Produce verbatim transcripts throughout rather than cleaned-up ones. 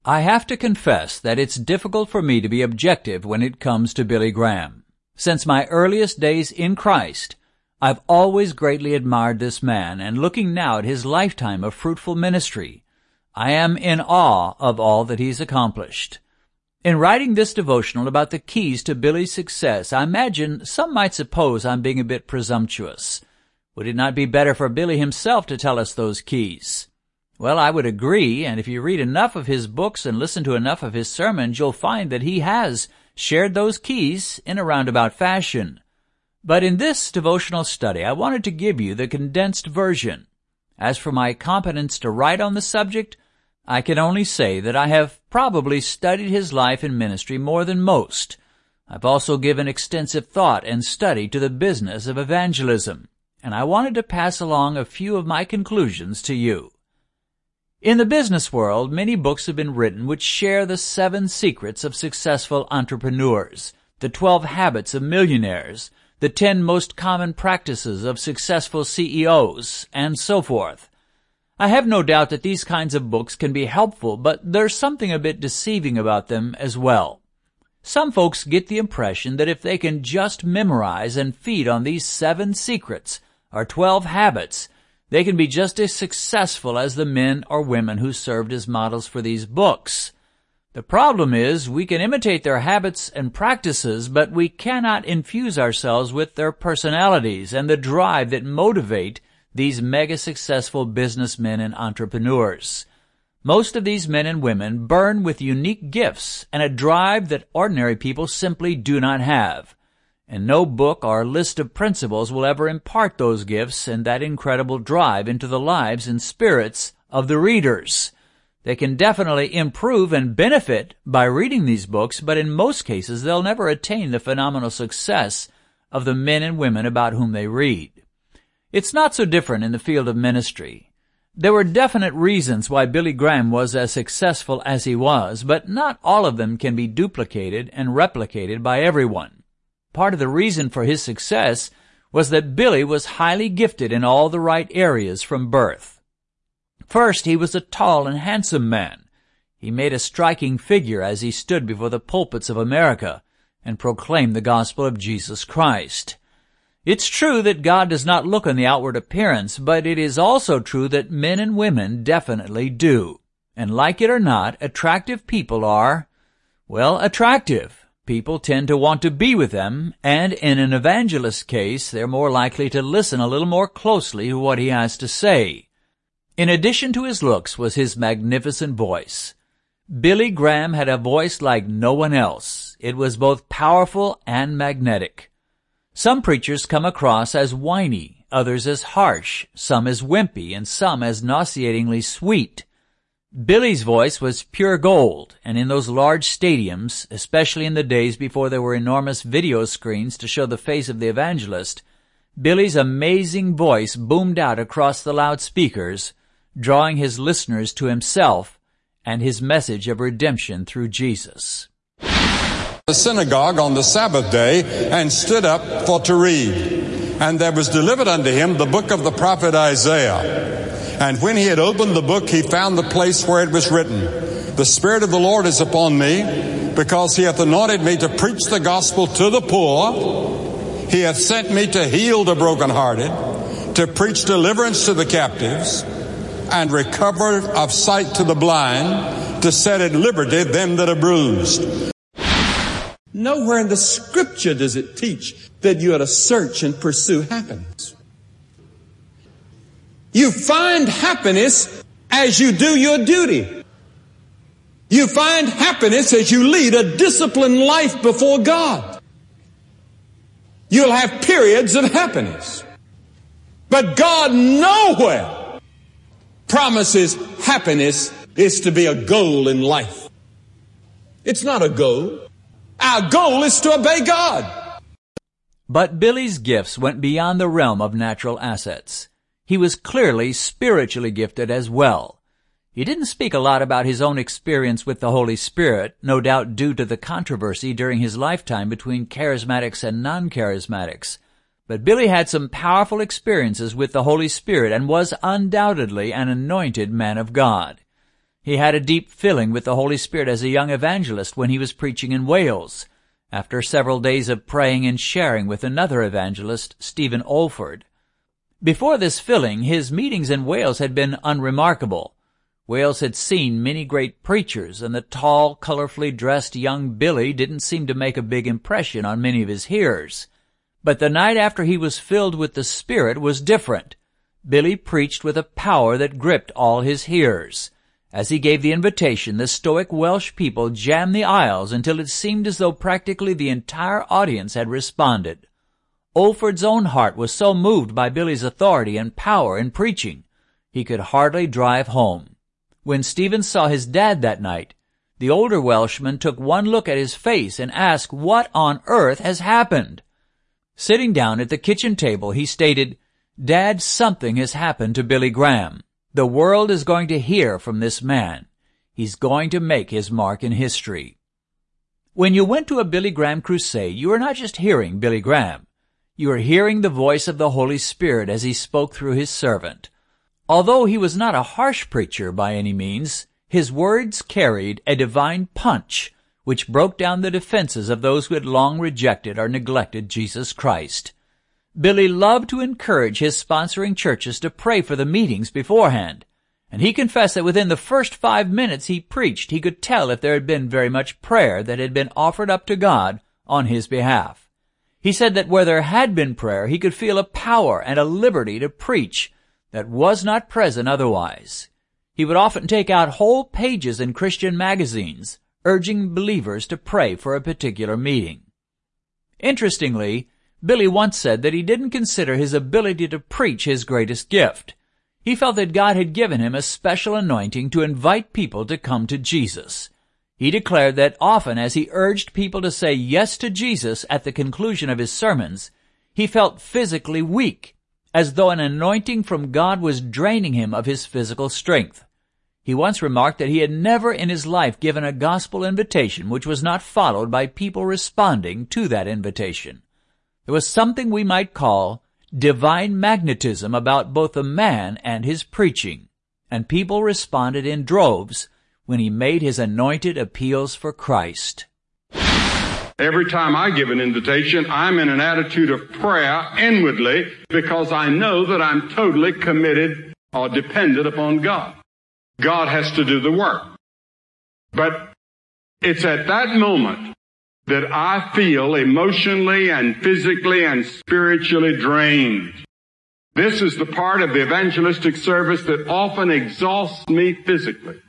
I have to confess that it's difficult for me to be objective when it comes to Billy Graham. Since my earliest days in Christ, I've always greatly admired this man, and looking now at his lifetime of fruitful ministry, I am in awe of all that he's accomplished. In writing this devotional about the keys to Billy's success, I imagine some might suppose I'm being a bit presumptuous. Would it not be better for Billy himself to tell us those keys? Well, I would agree, and if you read enough of his books and listen to enough of his sermons, you'll find that he has shared those keys in a roundabout fashion. But in this devotional study, I wanted to give you the condensed version. As for my competence to write on the subject, I can only say that I have probably studied his life and ministry more than most. I've also given extensive thought and study to the business of evangelism, and I wanted to pass along a few of my conclusions to you. In the business world, many books have been written which share the seven secrets of successful entrepreneurs, the twelve habits of millionaires, the ten most common practices of successful C E Os, and so forth. I have no doubt that these kinds of books can be helpful, but there's something a bit deceiving about them as well. Some folks get the impression that if they can just memorize and feed on these seven secrets, or twelve habits, they can be just as successful as the men or women who served as models for these books. The problem is we can imitate their habits and practices, but we cannot infuse ourselves with their personalities and the drive that motivate these mega-successful businessmen and entrepreneurs. Most of these men and women burn with unique gifts and a drive that ordinary people simply do not have. And no book or list of principles will ever impart those gifts and that incredible drive into the lives and spirits of the readers. They can definitely improve and benefit by reading these books, but in most cases they'll never attain the phenomenal success of the men and women about whom they read. It's not so different in the field of ministry. There were definite reasons why Billy Graham was as successful as he was, but not all of them can be duplicated and replicated by everyone. Part of the reason for his success was that Billy was highly gifted in all the right areas from birth. First, he was a tall and handsome man. He made a striking figure as he stood before the pulpits of America and proclaimed the gospel of Jesus Christ. It's true that God does not look on the outward appearance, but it is also true that men and women definitely do. And like it or not, attractive people are, well, attractive. People tend to want to be with them, and in an evangelist's case, they're more likely to listen a little more closely to what he has to say. In addition to his looks was his magnificent voice. Billy Graham had a voice like no one else. It was both powerful and magnetic. Some preachers come across as whiny, others as harsh, some as wimpy, and some as nauseatingly sweet. Billy's voice was pure gold, and in those large stadiums, especially in the days before there were enormous video screens to show the face of the evangelist, Billy's amazing voice boomed out across the loudspeakers, drawing his listeners to himself and his message of redemption through Jesus. The synagogue on the Sabbath day and stood up for to read. And there was delivered unto him the book of the prophet Isaiah. And when he had opened the book, he found the place where it was written, The Spirit of the Lord is upon me, because he hath anointed me to preach the gospel to the poor. He hath sent me to heal the brokenhearted, to preach deliverance to the captives, and recovery of sight to the blind, to set at liberty them that are bruised. Nowhere in the Scripture does it teach that you ought to search and pursue happiness. You find happiness as you do your duty. You find happiness as you lead a disciplined life before God. You'll have periods of happiness. But God nowhere promises happiness is to be a goal in life. It's not a goal. Our goal is to obey God. But Billy's gifts went beyond the realm of natural assets. He was clearly spiritually gifted as well. He didn't speak a lot about his own experience with the Holy Spirit, no doubt due to the controversy during his lifetime between charismatics and non-charismatics. But Billy had some powerful experiences with the Holy Spirit and was undoubtedly an anointed man of God. He had a deep filling with the Holy Spirit as a young evangelist when he was preaching in Wales, after several days of praying and sharing with another evangelist, Stephen Olford. Before this filling, his meetings in Wales had been unremarkable. Wales had seen many great preachers, and the tall, colorfully dressed young Billy didn't seem to make a big impression on many of his hearers. But the night after he was filled with the Spirit was different. Billy preached with a power that gripped all his hearers. As he gave the invitation, the stoic Welsh people jammed the aisles until it seemed as though practically the entire audience had responded. Olford's own heart was so moved by Billy's authority and power in preaching, he could hardly drive home. When Stephen saw his dad that night, the older Welshman took one look at his face and asked, "What on earth has happened?" Sitting down at the kitchen table, he stated, "Dad, something has happened to Billy Graham. The world is going to hear from this man. He's going to make his mark in history." When you went to a Billy Graham crusade, you were not just hearing Billy Graham. You were hearing the voice of the Holy Spirit as he spoke through his servant. Although he was not a harsh preacher by any means, his words carried a divine punch which broke down the defenses of those who had long rejected or neglected Jesus Christ. Billy loved to encourage his sponsoring churches to pray for the meetings beforehand, and he confessed that within the first five minutes he preached, he could tell if there had been very much prayer that had been offered up to God on his behalf. He said that where there had been prayer, he could feel a power and a liberty to preach that was not present otherwise. He would often take out whole pages in Christian magazines, urging believers to pray for a particular meeting. Interestingly, Billy once said that he didn't consider his ability to preach his greatest gift. He felt that God had given him a special anointing to invite people to come to Jesus. He declared that often as he urged people to say yes to Jesus at the conclusion of his sermons, he felt physically weak, as though an anointing from God was draining him of his physical strength. He once remarked that he had never in his life given a gospel invitation which was not followed by people responding to that invitation. There was something we might call divine magnetism about both the man and his preaching, and people responded in droves when he made his anointed appeals for Christ. Every time I give an invitation, I'm in an attitude of prayer inwardly because I know that I'm totally committed or dependent upon God. God has to do the work. But it's at that moment that I feel emotionally and physically and spiritually drained. This is the part of the evangelistic service that often exhausts me physically.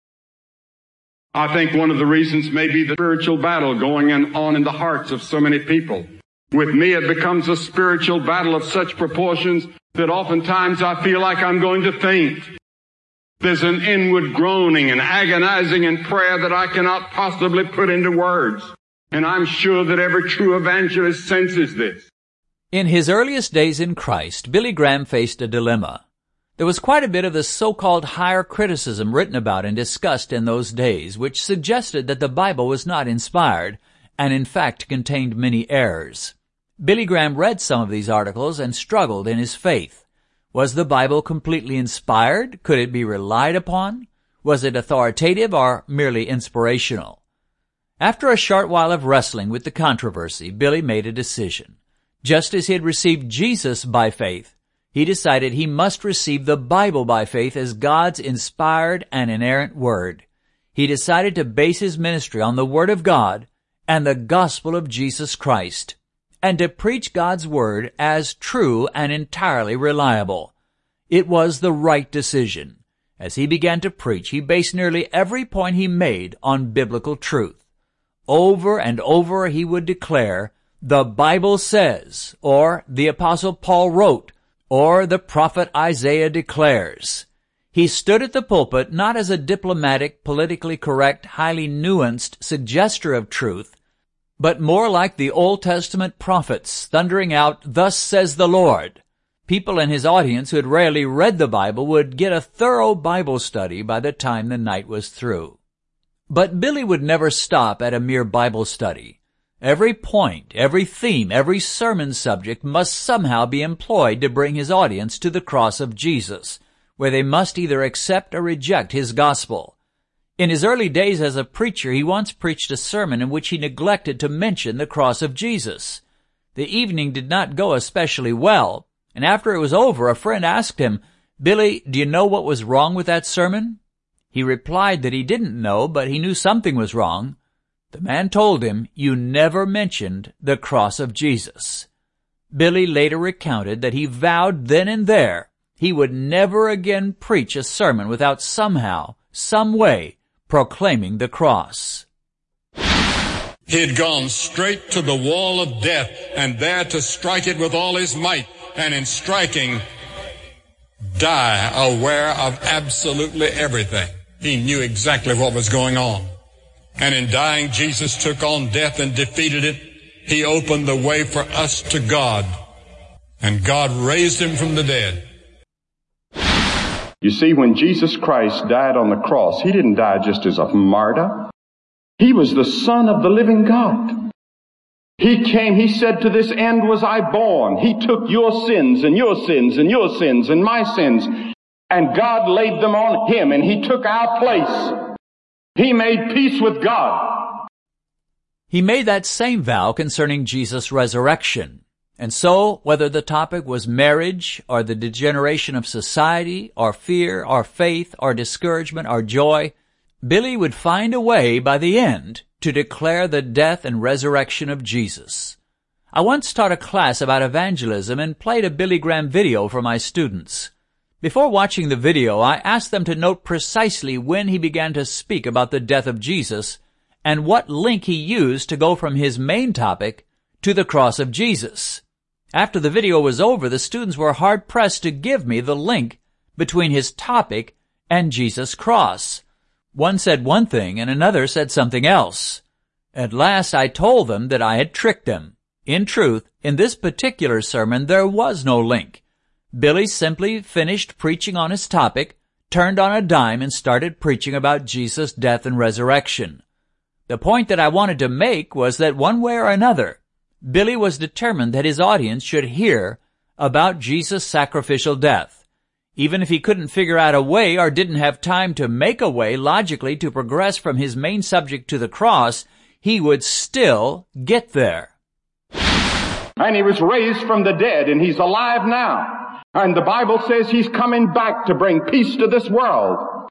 I think one of the reasons may be the spiritual battle going on in the hearts of so many people. With me, it becomes a spiritual battle of such proportions that oftentimes I feel like I'm going to faint. There's an inward groaning and agonizing in prayer that I cannot possibly put into words. And I'm sure that every true evangelist senses this. In his earliest days in Christ, Billy Graham faced a dilemma. There was quite a bit of the so-called higher criticism written about and discussed in those days, which suggested that the Bible was not inspired, and in fact contained many errors. Billy Graham read some of these articles and struggled in his faith. Was the Bible completely inspired? Could it be relied upon? Was it authoritative or merely inspirational? After a short while of wrestling with the controversy, Billy made a decision. Just as he had received Jesus by faith, he decided he must receive the Bible by faith as God's inspired and inerrant Word. He decided to base his ministry on the Word of God and the gospel of Jesus Christ, and to preach God's Word as true and entirely reliable. It was the right decision. As he began to preach, he based nearly every point he made on biblical truth. Over and over he would declare, "The Bible says," or "The Apostle Paul wrote," or "The prophet Isaiah declares." He stood at the pulpit not as a diplomatic, politically correct, highly nuanced suggester of truth, but more like the Old Testament prophets, thundering out, "Thus says the Lord." People in his audience who had rarely read the Bible would get a thorough Bible study by the time the night was through. But Billy would never stop at a mere Bible study. Every point, every theme, every sermon subject must somehow be employed to bring his audience to the cross of Jesus, where they must either accept or reject his gospel. In his early days as a preacher, he once preached a sermon in which he neglected to mention the cross of Jesus. The evening did not go especially well, and after it was over, a friend asked him, "Billy, do you know what was wrong with that sermon?" He replied that he didn't know, but he knew something was wrong. The man told him, "You never mentioned the cross of Jesus." Billy later recounted that he vowed then and there he would never again preach a sermon without somehow, some way, proclaiming the cross. He had gone straight to the wall of death, and there to strike it with all his might, and in striking, die aware of absolutely everything. He knew exactly what was going on. And in dying, Jesus took on death and defeated it. He opened the way for us to God, and God raised him from the dead. You see, when Jesus Christ died on the cross, he didn't die just as a martyr. He was the Son of the living God. He came, he said, "To this end was I born." He took your sins and your sins and your sins and my sins, and God laid them on him, and he took our place. He made peace with God. He made that same vow concerning Jesus' resurrection. And so, whether the topic was marriage, or the degeneration of society, or fear, or faith, or discouragement, or joy, Billy would find a way by the end to declare the death and resurrection of Jesus. I once taught a class about evangelism and played a Billy Graham video for my students. Before watching the video, I asked them to note precisely when he began to speak about the death of Jesus and what link he used to go from his main topic to the cross of Jesus. After the video was over, the students were hard-pressed to give me the link between his topic and Jesus' cross. One said one thing and another said something else. At last I told them that I had tricked them. In truth, in this particular sermon there was no link. Billy simply finished preaching on his topic, turned on a dime, and started preaching about Jesus' death and resurrection. The point that I wanted to make was that one way or another, Billy was determined that his audience should hear about Jesus' sacrificial death. Even if he couldn't figure out a way or didn't have time to make a way logically to progress from his main subject to the cross, he would still get there. And he was raised from the dead, and he's alive now. And the Bible says he's coming back to bring peace to this world.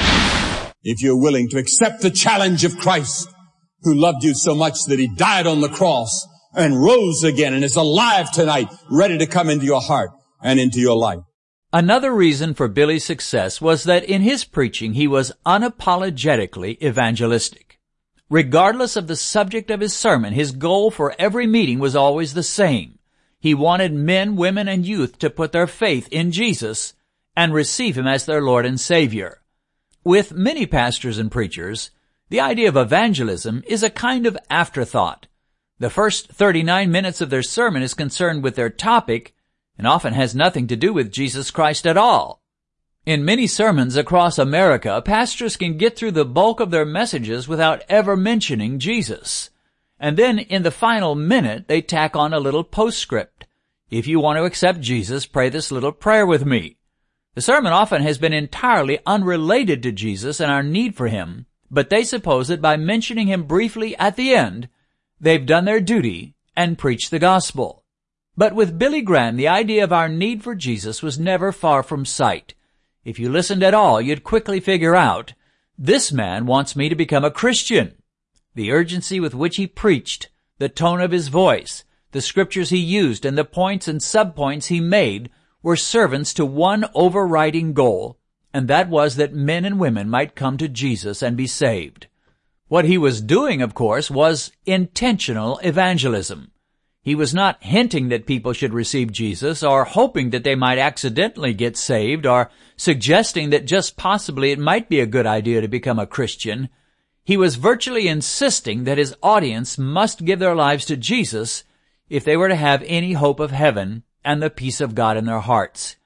If you're willing to accept the challenge of Christ, who loved you so much that he died on the cross and rose again and is alive tonight, ready to come into your heart and into your life. Another reason for Billy's success was that in his preaching he was unapologetically evangelistic. Regardless of the subject of his sermon, his goal for every meeting was always the same. He wanted men, women, and youth to put their faith in Jesus and receive him as their Lord and Savior. With many pastors and preachers, the idea of evangelism is a kind of afterthought. The first thirty-nine minutes of their sermon is concerned with their topic and often has nothing to do with Jesus Christ at all. In many sermons across America, pastors can get through the bulk of their messages without ever mentioning Jesus. And then in the final minute, they tack on a little postscript. If you want to accept Jesus, pray this little prayer with me. The sermon often has been entirely unrelated to Jesus and our need for him, but they suppose that by mentioning him briefly at the end, they've done their duty and preached the gospel. But with Billy Graham, the idea of our need for Jesus was never far from sight. If you listened at all, you'd quickly figure out, this man wants me to become a Christian. The urgency with which he preached, the tone of his voice, the scriptures he used, and the points and subpoints he made were servants to one overriding goal, and that was that men and women might come to Jesus and be saved. What he was doing, of course, was intentional evangelism. He was not hinting that people should receive Jesus or hoping that they might accidentally get saved or suggesting that just possibly it might be a good idea to become a Christian. He was virtually insisting that his audience must give their lives to Jesus if they were to have any hope of heaven and the peace of God in their hearts.